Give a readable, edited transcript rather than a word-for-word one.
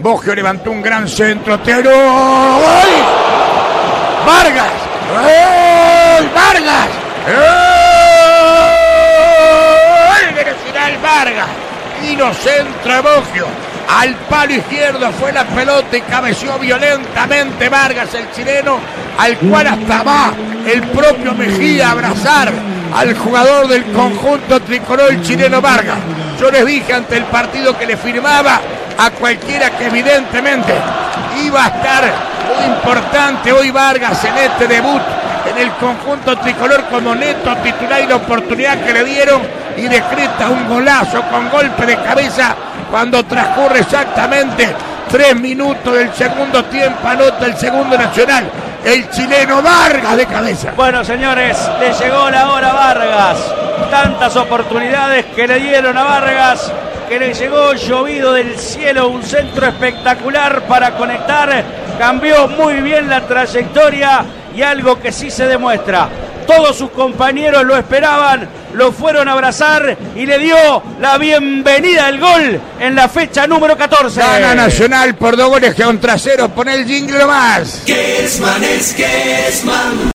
Boggio levantó un gran centro. Tero. ¡Gol! ¡Vargas! ¡Gol! ¡Vargas! ¡Gol! Velocidad Vargas. Y nos centra Boggio. Al palo izquierdo fue la pelota y cabeció violentamente Vargas, el chileno, al cual hasta va el propio Mejía a abrazar al jugador del conjunto tricolor, el chileno Vargas. Yo les dije ante el partido que le firmaba a cualquiera que evidentemente iba a estar muy importante hoy Vargas en este debut en el conjunto tricolor como neto titular, y la oportunidad que le dieron y decreta un golazo con golpe de cabeza cuando transcurre exactamente 3 minutos del segundo tiempo. Anota el segundo Nacional, el chileno Vargas de cabeza. Bueno, señores, le llegó la hora a Vargas. Tantas oportunidades que le dieron a Vargas, que le llegó llovido del cielo, un centro espectacular para conectar. Cambió muy bien la trayectoria y algo que sí se demuestra. Todos sus compañeros lo esperaban, lo fueron a abrazar y le dio la bienvenida al gol en la fecha número 14. Gana Nacional por 2 goles contra 0. Pon el jingle más. Kessman es Kessman.